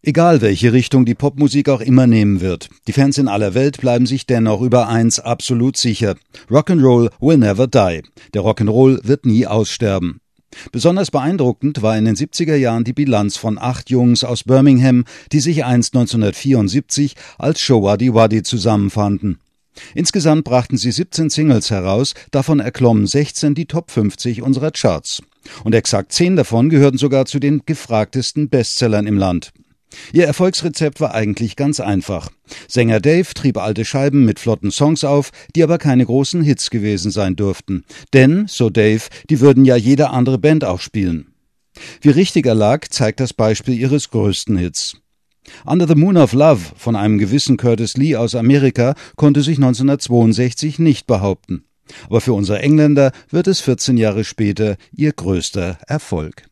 Egal, welche Richtung die Popmusik auch immer nehmen wird, die Fans in aller Welt bleiben sich dennoch über eins absolut sicher: Rock'n'Roll will never die. Der Rock'n'Roll wird nie aussterben. Besonders beeindruckend war in den 70er Jahren die Bilanz von 8 Jungs aus Birmingham, die sich einst 1974 als Showaddy Waddy zusammenfanden. Insgesamt brachten sie 17 Singles heraus, davon erklommen 16 die Top 50 unserer Charts. Und exakt 10 davon gehörten sogar zu den gefragtesten Bestsellern im Land. Ihr Erfolgsrezept war eigentlich ganz einfach. Sänger Dave trieb alte Scheiben mit flotten Songs auf, die aber keine großen Hits gewesen sein durften. Denn, so Dave, die würden ja jede andere Band auch spielen. Wie richtig er lag, zeigt das Beispiel ihres größten Hits. Under the Moon of Love von einem gewissen Curtis Lee aus Amerika konnte sich 1962 nicht behaupten. Aber für unsere Engländer wird es 14 Jahre später ihr größter Erfolg.